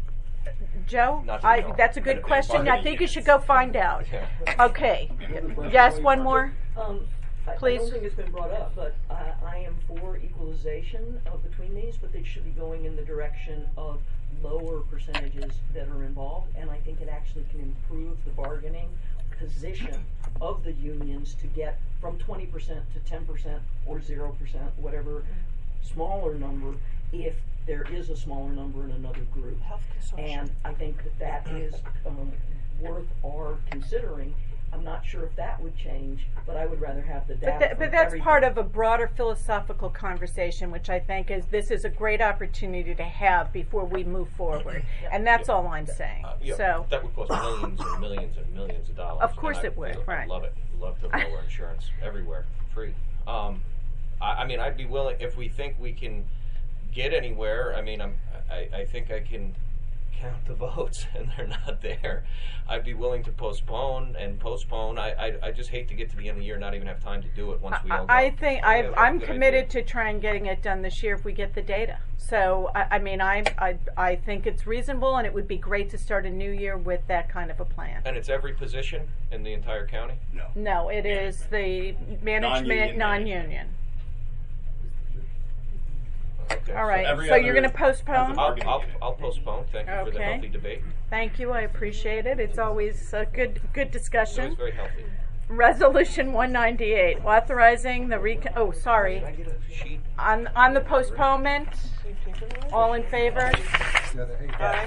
A: Joe,
K: Not that
A: I,
K: we know.
A: that's a good
I: And-
A: question.
I: and
A: I think you should go find out.
K: Yeah.
A: Okay. Yes, one more.
L: Um, I, I
A: Please.
L: don't think it's been brought up, but I, I am for equalization uh, between these, but they should be going in the direction of lower percentages that are involved, and I think it actually can improve the bargaining position of the unions to get from twenty percent to ten percent or zero percent, whatever smaller number, if there is a smaller number in another group.
H: Health consumption.
L: And I think that that is um, worth our considering. I'm not sure if that would change, but I would rather have the data.
A: But, th-
L: from
A: but that's
L: everybody.
A: part of a broader philosophical conversation, which I think is this is a great opportunity to have before we move forward, and that's all I'm saying.
K: Uh, yeah,
A: So,
K: that would cost millions and millions and millions of dollars.
A: Of course
K: and I,
A: it would,
K: I,
A: right.
K: I love it. Love to lower insurance everywhere, free. Um, I, I mean, I'd be willing if we think we can get anywhere. I mean, I'm, I, I think I can count the votes, and they're not there. I'd be willing to postpone and postpone. I, I, I just hate to get to the end of the year and not even have time to do it once we all go.
A: I, I think
K: Yeah,
A: I've,
K: that's a
A: I'm
K: good
A: committed
K: idea.
A: to trying getting it done this year if we get the data. So, I, I mean, I, I, I think it's reasonable, and it would be great to start a new year with that kind of a plan.
K: And it's every position in the entire county?
F: No.
A: No, it is the management
F: Non-union
A: non-union.
K: Okay.
A: All right,
F: every
A: so you're
F: other
A: going to postpone?
F: has a
K: I'll,
F: bargaining
K: I'll,
F: unit.
K: I'll postpone. Thank you for the
A: Okay.
K: healthy debate.
A: Thank you, I appreciate it. It's always a good, good
K: It
A: discussion.
K: was very healthy.
A: Resolution one ninety-eight, authorizing the recon, oh, sorry,
K: Can I get a sheet?
A: on, on the postponement, all in favor?
J: Yeah, the eight-
H: Aye.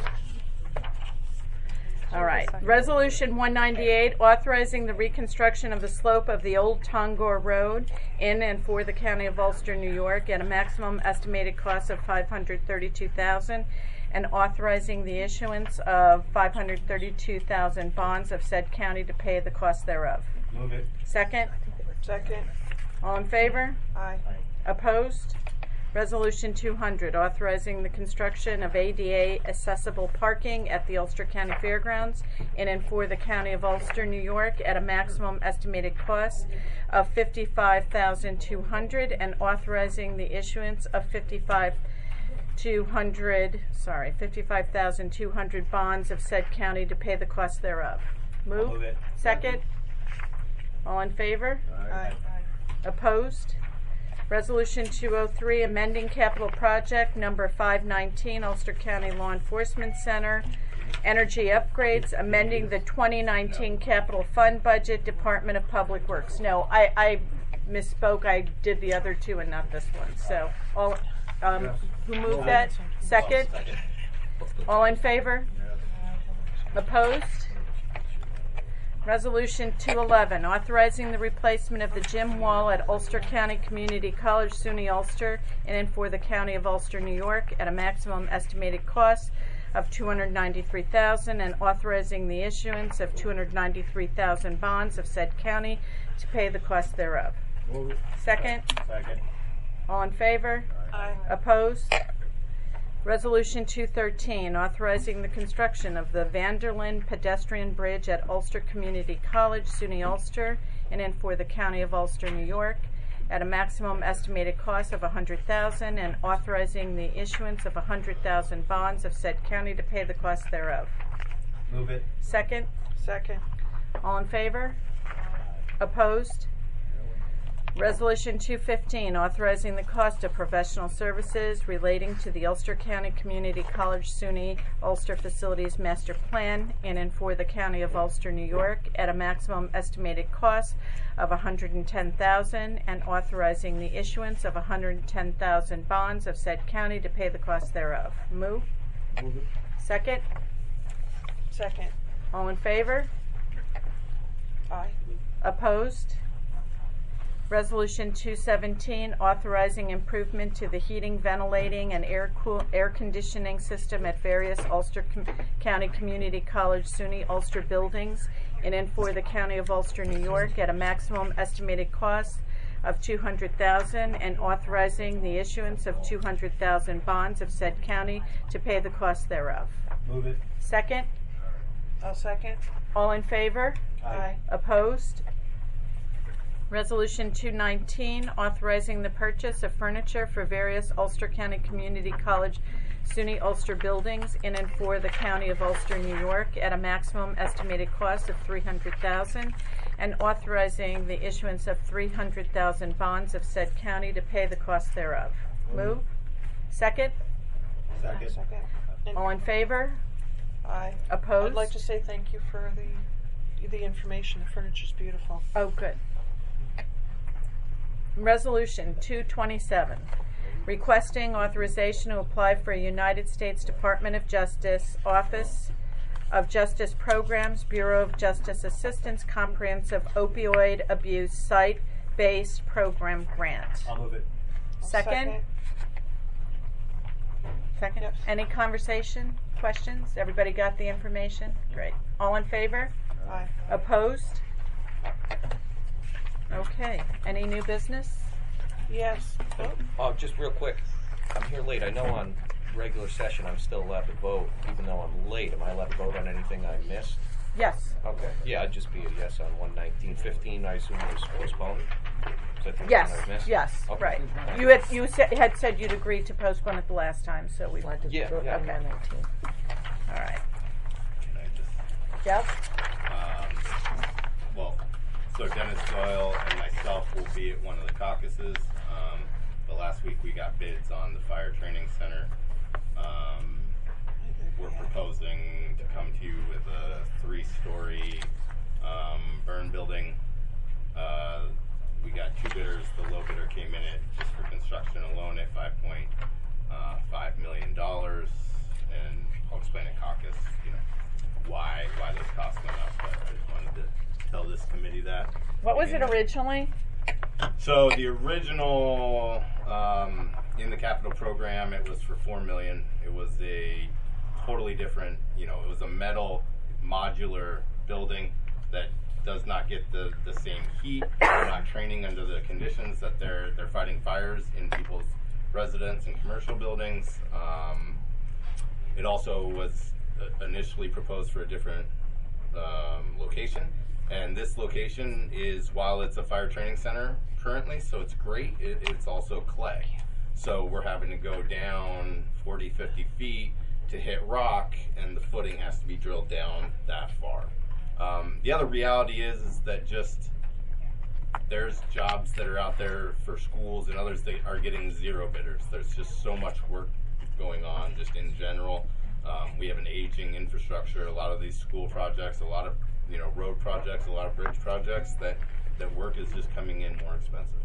A: All right. Resolution one ninety-eight, authorizing the reconstruction of the slope of the old Tongor Road in and for the County of Ulster, New York, at a maximum estimated cost of five hundred thirty-two thousand dollars, and authorizing the issuance of five hundred thirty-two thousand bonds of said county to pay the cost thereof.
F: Move it.
A: Second.
H: Second.
A: All in favor?
H: Aye.
A: Opposed? Resolution two hundred, authorizing the construction of A D A accessible parking at the Ulster County Fairgrounds in and for the County of Ulster, New York, at a maximum estimated cost of fifty-five thousand two hundred dollars, and authorizing the issuance of fifty-five two hundred, sorry, fifty-five thousand two hundred bonds of said county to pay the cost thereof. Move.
F: Move it.
A: Second. All in favor?
H: Aye.
A: Opposed? Resolution two oh three, amending capital project number five nineteen, Ulster County Law Enforcement Center, energy upgrades, amending the twenty nineteen capital fund budget, Department of Public Works. No, I, I misspoke. I did the other two and not this one. So, all, um, who moved that? Second?
F: Second.
A: All in favor? Opposed? Resolution two eleven, authorizing the replacement of the gym wall at Ulster County Community College, SUNY Ulster, in and for the County of Ulster, New York, at a maximum estimated cost of two hundred ninety-three thousand dollars, and authorizing the issuance of two hundred ninety-three thousand bonds of said county to pay the cost thereof.
J: Move it.
A: Second.
F: Second.
A: All in favor?
H: Aye.
A: Opposed? Resolution two thirteen, authorizing the construction of the Vanderlyn pedestrian bridge at Ulster Community College, SUNY Ulster, in and for the County of Ulster, New York, at a maximum estimated cost of one hundred thousand dollars, and authorizing the issuance of one hundred thousand bonds of said county to pay the cost thereof.
F: Move it.
A: Second.
H: Second.
A: All in favor? Opposed? Resolution two fifteen, authorizing the cost of professional services relating to the Ulster County Community College SUNY Ulster Facilities Master Plan in and for the County of Ulster, New York, at a maximum estimated cost of one hundred ten thousand dollars, and authorizing the issuance of one hundred ten thousand bonds of said county to pay the cost thereof. Move.
J: Move it.
A: Second.
H: Second.
A: All in favor?
H: Aye.
A: Opposed? Resolution two seventeen, authorizing improvement to the heating, ventilating, and air cool, air conditioning system at various Ulster Com- County Community College SUNY Ulster buildings in and for the County of Ulster, New York, at a maximum estimated cost of two hundred thousand dollars, and authorizing the issuance of two hundred thousand bonds of said county to pay the cost thereof.
F: Move it.
A: Second.
H: I'll second.
A: All in favor?
H: Aye.
A: Opposed? Resolution two nineteen, authorizing the purchase of furniture for various Ulster County Community College SUNY Ulster buildings in and for the County of Ulster, New York, at a maximum estimated cost of three hundred thousand dollars, and authorizing the issuance of three hundred thousand bonds of said county to pay the cost thereof. Move. Second.
F: Second.
H: Second. And
A: All in favor?
H: Aye.
A: Opposed?
H: I'd like to say thank you for the the information. The furniture's beautiful.
A: Oh, good. Resolution two twenty-seven, requesting authorization to apply for a United States Department of Justice Office of Justice Programs, Bureau of Justice Assistance, Comprehensive Opioid Abuse Site-Based Program Grant.
F: I'll move it.
A: Second? Second?
H: Yes.
A: Any conversation, questions? Everybody got the information? Great. All in favor?
H: Aye.
A: Opposed? Okay. Any new business?
H: Yes. Oh,
K: Oh, just real quick. I'm here late. I know on regular session I'm still allowed to vote, even though I'm late. Am I allowed to vote on anything I missed?
A: Yes.
K: Okay. Yeah, I'd just be a yes on one nineteen fifteen. I assume was postponed. Is that the one
A: Yes.
K: I missed?
A: Yes.
K: Okay.
A: Right. You had you said, had said you'd agreed to postpone it the last time, so we.
K: Yeah. yeah.
A: Okay. All right.
I: Can I just
A: Yep.
I: Um, well, so Dennis Doyle and myself will be at one of the caucuses. Um, the last week we got bids on the fire training center. Um, we're proposing to come to you with a three-story um, burn building. Uh, we got two bidders. The low bidder came in at, just for construction alone, at five point five million dollars. And I'll explain at caucus, you know, why why those costs went up. But I just wanted to tell this committee that.
A: What was it
I: And-
A: originally?
I: So the original um, in the capital program, it was for four million. It was a totally different, you know, it was a metal modular building that does not get the, the same heat. They're not training under the conditions that they're they're fighting fires in people's residence and commercial buildings. Um, it also was initially proposed for a different um, location. And this location is, while it's a fire training center currently, so it's great, it, it's also clay. So we're having to go down forty, fifty feet to hit rock, and the footing has to be drilled down that far. Um, the other reality is, is that just there's jobs that are out there for schools and others that are getting zero bidders. There's just so much work going on just in general. Um, we have an aging infrastructure, a lot of these school projects, a lot of you know road projects, a lot of bridge projects, that, that work is just coming in more expensive.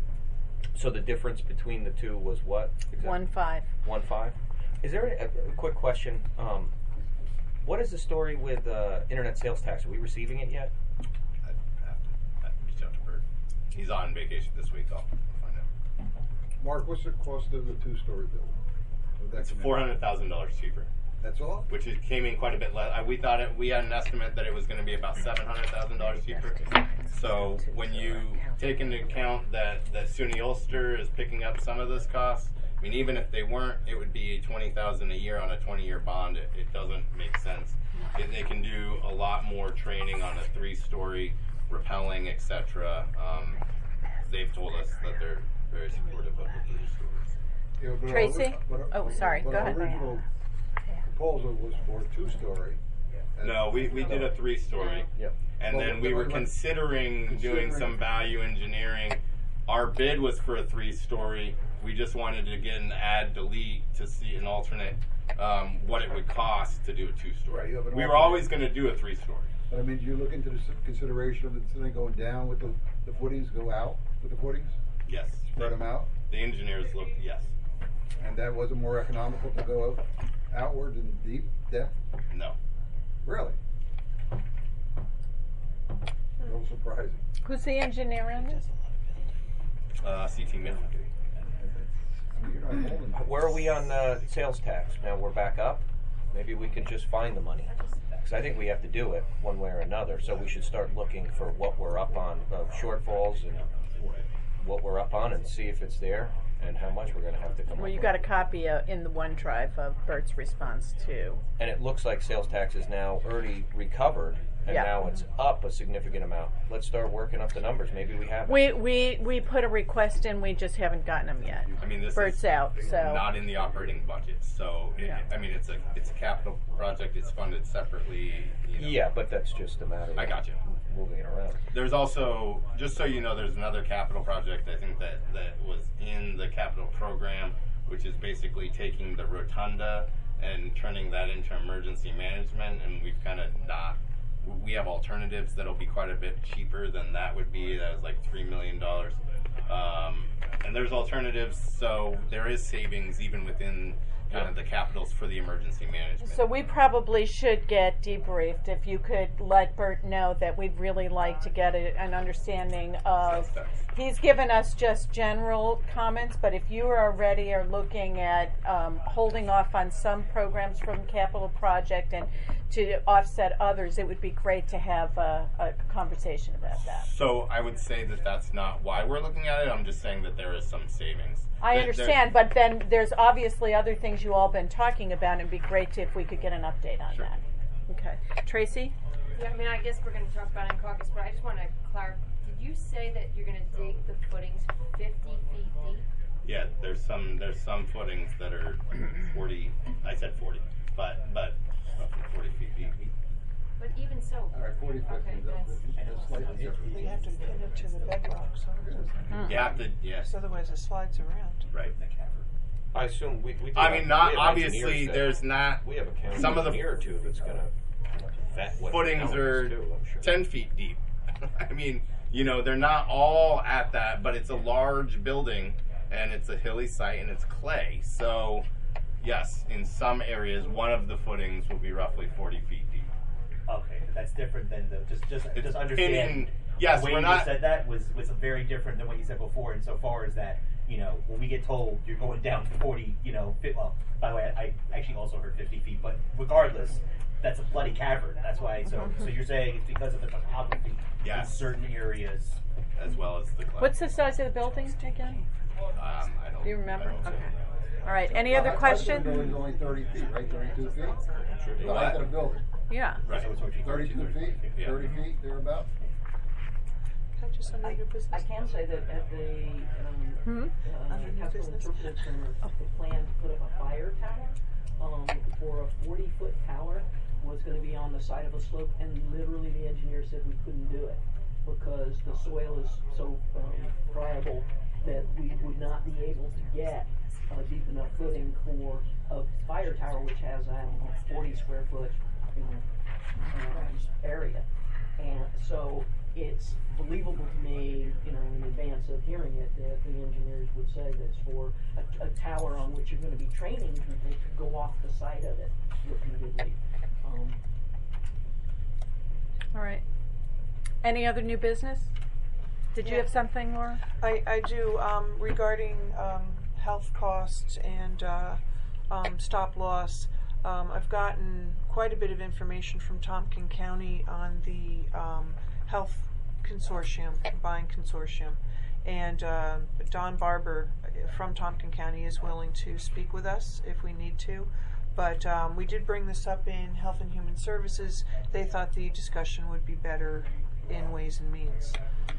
K: So the difference between the two was what? Exactly?
A: One five.
K: One five. Is there a, a quick question? Um, what is the story with uh, internet sales tax? Are we receiving it yet?
I: I have to, I have to reach out to Bert. He's on vacation this week. I'll find out.
J: Mark, what's the cost of the two-story building? So that's
I: It's four hundred thousand dollars cheaper,
J: That's all?
I: which it came in quite a bit less. I, we thought it. We had an estimate that it was going to be about seven hundred thousand dollars cheaper. So when you take into account that that SUNY Ulster is picking up some of this cost, I mean, even if they weren't, it would be twenty thousand a year on a twenty-year bond. It, it doesn't make sense. It, they can do a lot more training on a three-story, rappelling, et cetera. Um, they've told us that they're very supportive of the three stories.
J: Yeah, but our
A: Tracy?
J: ori- but our-
A: Oh, sorry.
J: but
A: Go
J: our
A: ahead.
J: original proposal was for a two-story. and-
I: No, we, we did a three-story.
K: Yep.
I: And
J: Well,
I: then we
J: then
I: were
J: we went-
I: considering doing
J: considering-
I: some value engineering. Our bid was for a three-story. We just wanted to get an add delete to see an alternate, um, what it would cost to do a
J: Right,
I: two-story.
J: you have an
I: We were
J: alternate.
I: always going to do a three-story.
J: But I mean, do you look into the s- consideration of the thing going down with the, the footings, go out with the footings?
I: Yes.
J: Spread them out?
I: The engineers looked, yes.
J: And that wasn't more economical to go outward and deep depth?
I: No.
J: Really? A little surprising.
A: Who's the engineer on this?
I: Uh, C T Mill.
J: I mean, you're not holding.
K: Where are we on uh, sales tax? Now we're back up. Maybe we can just find the money. Because I think we have to do it one way or another. So we should start looking for what we're up on, uh, shortfalls, and what we're up on, and see if it's there and how much we're going to have to come
A: Well,
K: up
A: you
K: with.
A: got a copy uh, in the OneDrive of Bert's response too.
K: And it looks like sales tax is now already recovered, and
A: Yeah.
K: now it's up a significant amount. Let's start working up the numbers. Maybe we have it.
A: We we we put a request in. We just haven't gotten them yet.
I: I mean, this
A: Bert's
I: is
A: out, so
I: not in the operating budget. So, it,
A: Yeah.
I: I mean, it's a it's a capital project. It's funded separately. You know.
K: Yeah, but that's just a matter of
I: I got you.
K: moving it around.
I: There's also, just so you know, there's another capital project I think that, that was in the capital program, which is basically taking the rotunda and turning that into emergency management, and we've kind of not, we have alternatives that'll be quite a bit cheaper than that would be. That was like three million dollars. Um, and there's alternatives, so there is savings even within kind of the capitals for the emergency management.
A: So we probably should get debriefed. If you could let Bert know that we'd really like to get a, an understanding of. He's given us just general comments, but if you already are looking at um, holding off on some programs from capital project and to offset others, it would be great to have a, a conversation about that.
I: So I would say that that's not why we're looking at it. I'm just saying that there is some savings.
A: I
I: There-
A: understand, but then there's obviously other things you all been talking about, and it'd be great to, if we could get an update on
I: Sure.
A: that. Okay. Tracy?
D: Yeah, I mean, I guess we're going to talk about it in caucus, but I just want to clarify. Did you say that you're going to dig the footings fifty feet deep?
I: Yeah, there's some there's some footings that are forty. I said forty, but but roughly forty feet deep.
D: But even so,
J: All right, forty, fifty,
D: okay,
J: that's,
D: that's,
J: that's slightly different.
H: We have to pin it to the bedrock, so
I: You have to, yes,
H: otherwise it slides around.
I: right.
K: I assume we. we do
I: I
K: have-
I: mean, not
K: we have
I: obviously.
K: engineers that-
I: There's not
K: We have a county
I: some of the
K: engineer or two that's going to vet what
I: footings
K: the
I: are
K: do, I'm sure.
I: ten feet deep. I mean, you know, they're not all at that, but it's a large building and it's a hilly site and it's clay. So, yes, in some areas, one of the footings will be roughly forty feet deep.
F: Okay, but that's different than the just just
I: It's
F: just understand.
I: pinning- yes,
F: the way
I: we're
F: you
I: not-
F: said that was was very different than what you said before. Insofar as that, you know, when we get told you're going down to forty, you know, fit, well, by the way, I, I actually also heard fifty feet, but regardless, that's a bloody cavern. That's why. So so you're saying it's because of the topography
I: Yes.
F: in certain areas.
I: As well as the clay.
A: What's the size of the building again?
I: Um, I don't.
A: Do you remember?
I: I don't know.
A: Okay. All right. Any
J: Well,
A: other
J: I- I think
A: questions?
J: The building's only thirty feet, right, thirty-two feet?
K: Sure.
J: The height of the building,
A: Yeah.
I: Right.
F: So it's what you-
J: thirty-two feet,
I: Yeah.
J: thirty feet, thereabout?
H: Can I just under new
L: I
H: business?
L: can say that at the
A: Hmm?
L: um, uh,
H: Under new
L: Capital
H: business?
L: Interpretive Center, the plan to put up a fire tower um, for a forty-foot tower was going to be on the side of a slope, and literally the engineer said we couldn't do it because the soil is so um, friable that we would not be able to get a deep enough footing for a fire tower, which has, I don't know, forty square foot, you know, um, area. And so it's believable to me, you know, in advance of hearing it, that the engineers would say that's for a, a tower on which you're going to be training people to go off the side of it repeatedly. Um,
A: All right. Any other new business? Did you
H: Yeah.
A: have something, Laura?
H: I, I do, um, regarding, um, health costs and, uh, um, stop loss. Um, I've gotten quite a bit of information from Tompkin County on the, um, health consortium, combined consortium. And, uh, Don Barber from Tompkin County is willing to speak with us if we need to. But, um, we did bring this up in Health and Human Services. They thought the discussion would be better in Ways and Means.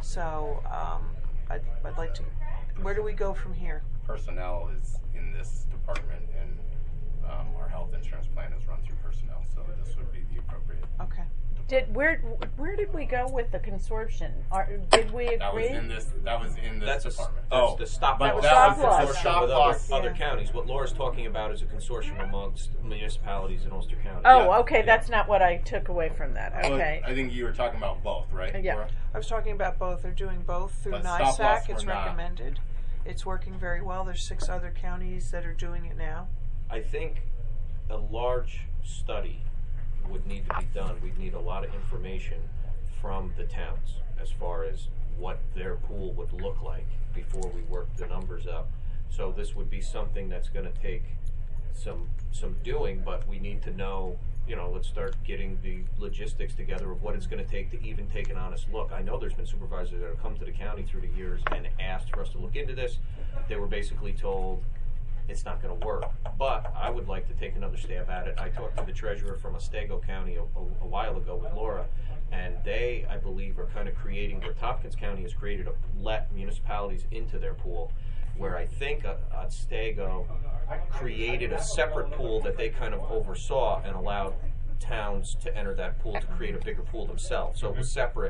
H: So, um, I'd, I'd like to, where do we go from here?
I: Personnel is in this department, and um, our health insurance plan is run through personnel, so this would be the appropriate.
H: Okay.
A: Did where where did we go with the consortium? Are, did we agree?
I: That was in this. That was in this
K: That's a,
I: department.
K: that's
I: oh,
K: the stop
I: but
K: loss.
I: that
A: Stop
I: was
A: loss.
I: the
K: consortium
I: stop
K: with
I: loss.
K: other, other
H: Yeah.
K: counties. What Laura's talking about is a consortium amongst municipalities in Ulster County.
A: Oh,
I: Yeah.
A: okay. That's not what I took away from that.
I: Well,
A: Okay.
I: I think you were talking about both, right?
A: Yeah.
I: Laura?
H: I was talking about both. They're doing both through
I: But stop loss
H: NISAC. It's
I: we're not.
H: recommended. It's working very well. There's six other counties that are doing it now.
K: I think a large study would need to be done. We'd need a lot of information from the towns as far as what their pool would look like before we work the numbers up. So this would be something that's going to take some some doing, but we need to know, you know, let's start getting the logistics together of what it's going to take to even take an honest look. I know there's been supervisors that have come to the county through the years and asked for us to look into this. They were basically told it's not going to work. But I would like to take another stab at it. I talked to the treasurer from Otsego County a, a, a while ago with Laura, and they, I believe, are kind of creating, where Tompkins County has created a let municipalities into their pool, where I think uh, Otsego created a separate pool that they kind of oversaw and allowed towns to enter that pool to create a bigger pool themselves. So it was separate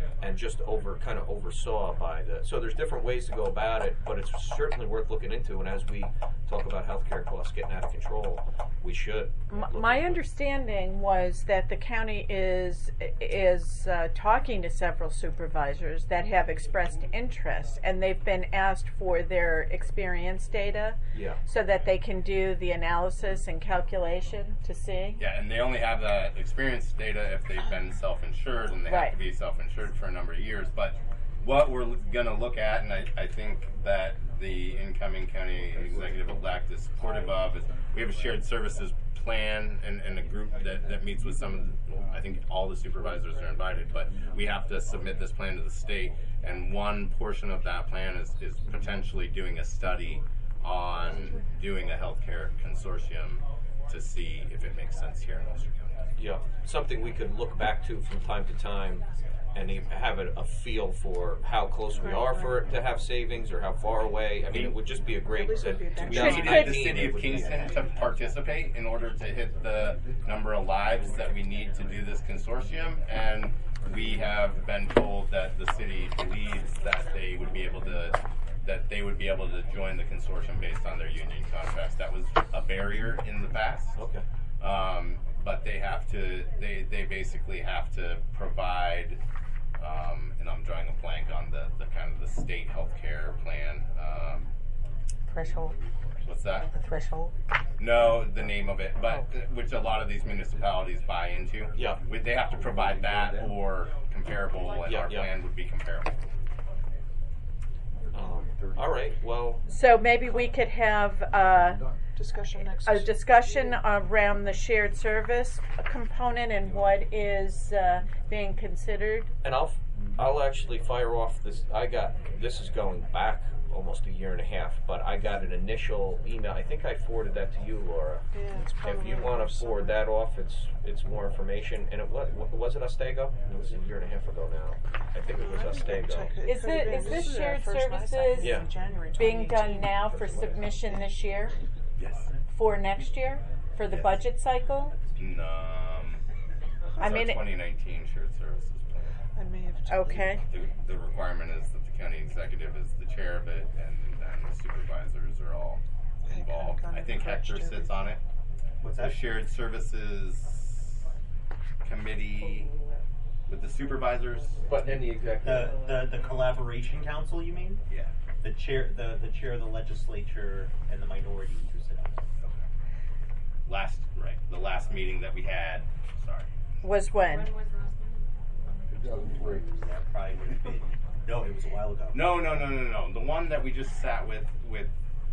K: and just over kind of oversaw by the. So there's different ways to go about it, but it's certainly worth looking into. And as we talk about healthcare costs getting out of control, we should.
A: M-
K: look
A: My
K: into it.
A: understanding was that the county is is uh, talking to several supervisors that have expressed interest, and they've been asked for their experience data
K: Yeah.
A: so that they can do the analysis and calculation to see.
I: Yeah, and they only have the experience data if they've been self-insured, and they
A: Right.
I: have to be self-insured for a number of years. But what we're going to look at, and I, I think that the incoming county executive-elect is supportive of, is we have a shared services plan and, and a group that, that meets with some of the, well, I think all the supervisors are invited, but we have to submit this plan to the state, and one portion of that plan is, is potentially doing a study on doing a healthcare consortium to see if it makes sense here in Ulster County.
K: Yeah, something we could look back to from time to time and e- have a, a feel for how close we are for it to have savings or how far away. I mean, it would just be a great.
H: least
K: To,
H: it'd be a
K: to
H: benchmark.
K: be
A: Should-
K: honest,
A: could-
I: The
K: nineteen,
I: city
K: it
I: of
K: would be-
I: Kingston to participate in order to hit the number of lives that we need to do this consortium, and we have been told that the city believes that they would be able to that they would be able to join the consortium based on their union contracts. That was a barrier in the past.
K: Okay.
I: Um, but they have to, they, they basically have to provide, um, and I'm drawing a blank on the, the kind of the state healthcare plan. Um,
A: Threshold.
I: what's that?
A: The threshold.
I: No, the name of it, but uh, which a lot of these municipalities buy into.
K: Yeah.
I: We- They have to provide that or comparable, and
K: Yeah,
I: our
K: yeah.
I: plan would be comparable.
K: Um, all right. Well,
A: So maybe we could have uh,
H: Discussion next.
A: a discussion around the shared service component and what is uh, being considered.
K: and I'll I'll actually fire off this. I got this is going back almost a year and a half, but I got an initial email. I think I forwarded that to you, Laura.
H: Yeah, it's probably
K: If you want to forward that off, it's it's more information. And it was was it Ostego? It was a year and a half ago now. I think it was Ostego.
A: Is it- is this shared services
K: Yeah.
A: being done now for submission this year,
I: Yes.
A: for next year, for the
I: Yes.
A: budget cycle?
I: Um,
A: I mean, it-
I: twenty nineteen shared services plan.
H: I may have.
A: Okay.
I: The, the requirement is that the county executive is the chair of it, and then the supervisors are all
H: I kinda
I: involved.
H: got
I: I
H: it
I: think
H: attached
I: Hector
H: to
I: sits
H: it.
I: on it.
F: What's
I: The
F: that?
I: shared services committee with the supervisors.
K: But in the executive.
F: The, the the collaboration council, you mean?
I: Yeah.
F: The chair, the, the chair of the legislature and the minority who sit on it.
I: Last, right, the last meeting that we had, sorry.
A: Was when?
C: When was the last one?
J: two thousand three.
F: That probably would have been. No, it was a while ago.
I: No, no, no, no, no. The one that we just sat with, with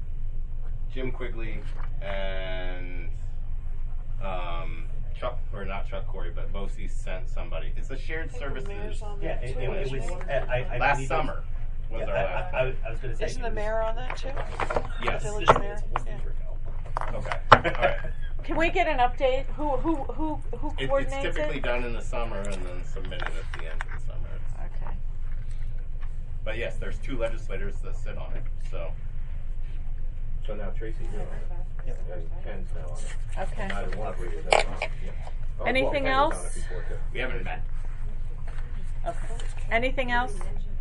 I: Jim Quigley and um, Chuck, or not Chuck Corey, but Bosie sent somebody. It's a shared services.
F: Yeah, it, it, it was. uh, I, I
I: Last
F: believe it-
I: summer was
F: Yeah,
I: our
F: I,
I: last.
F: I, I, I was going to say.
H: Isn't
F: it
H: the
F: was-
H: mayor on that too?
I: Yes.
H: The village
F: This-
H: mayor?
F: it's almost a
H: Yeah.
F: year ago.
I: Okay. All right.
A: Can we get an update? Who who who who
I: It, it's
A: coordinates
I: typically
A: it?
I: done in the summer and then submitted at the end of the summer.
A: Okay.
I: But yes, there's two legislators that sit on it. So
K: So now Tracy, you're on it. And Ken's now on it.
A: Okay.
K: Neither one of you is ever on it. Yeah. Oh,
A: Anything
K: well, Ken was
A: else?
K: on it before, too.
I: we haven't met.
A: Okay. Anything else?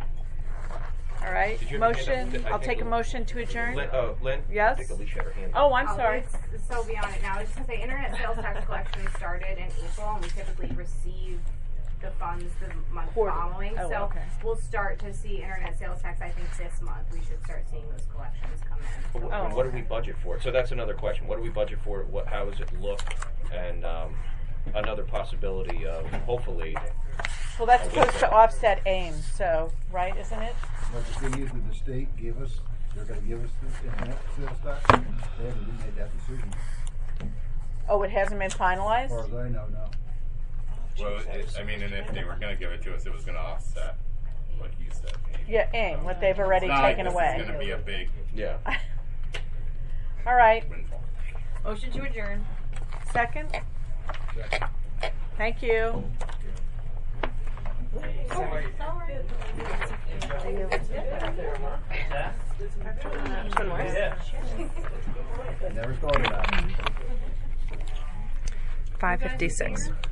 A: All right.
K: Did you have your hand
A: Motion.
K: up? I
A: I'll
K: think
A: take a
K: it-
A: motion to adjourn.
K: Lynn, oh, Lynn?
A: Yes?
K: I think Alicia had her hand up.
A: Oh, I'm
B: Oh,
A: sorry.
B: it's- So beyond it now, I was just gonna say, internet sales tax collection started in April, and we typically receive the funds the month
A: Quarterly.
B: following.
A: Oh,
B: So
A: okay.
B: we'll start to see internet sales tax, I think this month, we should start seeing those collections come in.
K: Wh-
A: Oh.
K: What do we budget for? So that's another question. What do we budget for? What? How does it look? And um, another possibility of hopefully.
A: Well, that's
K: Oh, we
A: supposed to
K: can.
A: offset AIM, so right, isn't it?
J: But the thing is, with the state give us, they're gonna give us the internet sales tax, they haven't made that decision,
A: Oh, it hasn't been
J: as far
A: finalized.
J: as I know, no.
I: Well, it, I mean, and if they were going to give it to us, it was going to offset what you said.
A: Yeah, AIM, what they've already
I: It's not like
A: taken
I: this
A: away.
I: is going to be a big
K: Yeah.
A: All right.
I: windfall.
B: Motion to adjourn.
A: Second. Thank you.
J: Never thought of that.
A: five fifty-six.